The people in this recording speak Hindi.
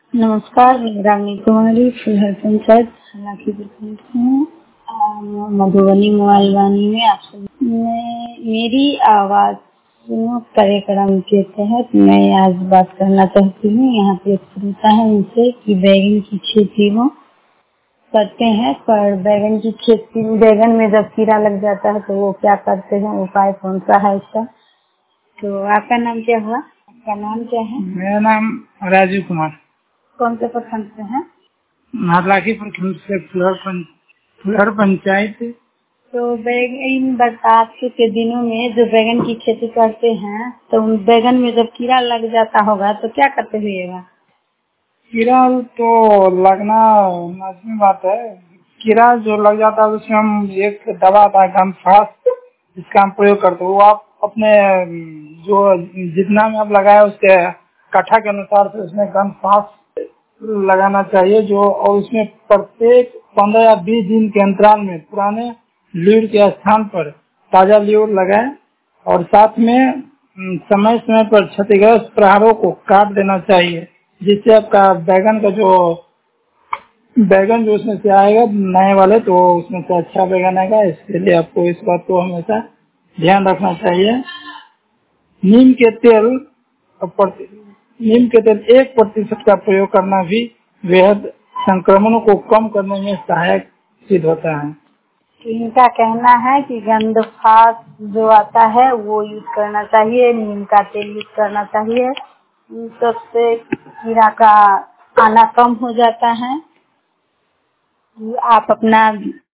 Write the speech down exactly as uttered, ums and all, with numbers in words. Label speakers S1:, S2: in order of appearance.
S1: नमस्कार, मैं रानी कुमारी फुलहर पंचायत हालांकि प्रखंड से हूँ। अ, मधुबनी मोबाइल वाणी में आप सब मैं मेरी आवाज सुनो कार्यक्रम के तहत मैं आज बात करना चाहती हूँ। यहाँ पे एक श्रोता है उनसे कि बैगन की खेती वो करते हैं, पर बैगन की खेती बैगन में जब कीड़ा लग जाता है तो वो क्या करते हैं, उपाय कौन सा है इसका। तो आपका नाम क्या हुआ? आपका नाम क्या है?
S2: मेरा नाम राजीव कुमार।
S1: कौन से प्रखंड से हैं?
S2: हालांकि प्रखंड से फुलहर पं, फुलहर पंचायत।
S1: तो बैगन इन बरसात के दिनों में जो बैगन की खेती करते हैं तो उन बैगन में जब कीड़ा लग जाता होगा तो क्या करते हुएगा?
S2: कीड़ा तो लगना लाजमी बात है। कीड़ा जो लग जाता है उसमें हम एक दवा आता है गनफास, जिसका हम प्रयोग करते हैं। वो आप अपने जो जितना में आप लगाए उसके कट्ठा के अनुसार से उसमें गनफास लगाना चाहिए जो, और उसमें प्रत्येक पंद्रह या बीस दिन के अंतराल में पुराने लीड के स्थान पर ताजा लीड लगाए और साथ में समय समय पर क्षतिग्रस्त प्रहारों को काट देना चाहिए, जिससे आपका बैगन का जो बैगन जो उसमें से आएगा नए वाले तो उसमें से अच्छा बैगन आएगा। इसके लिए आपको इस बात को हमेशा ध्यान रखना चाहिए। नीम के तेल नीम के तेल एक प्रतिशत का प्रयोग करना भी बेहद संक्रमणों को कम करने में सहायक सिद्ध होता है।
S1: तो इनका कहना है कि गंधफास जो आता है वो यूज करना चाहिए, नीम का तेल यूज करना चाहिए। इन सबसे कीड़ा का आना कम हो जाता है। आप अपना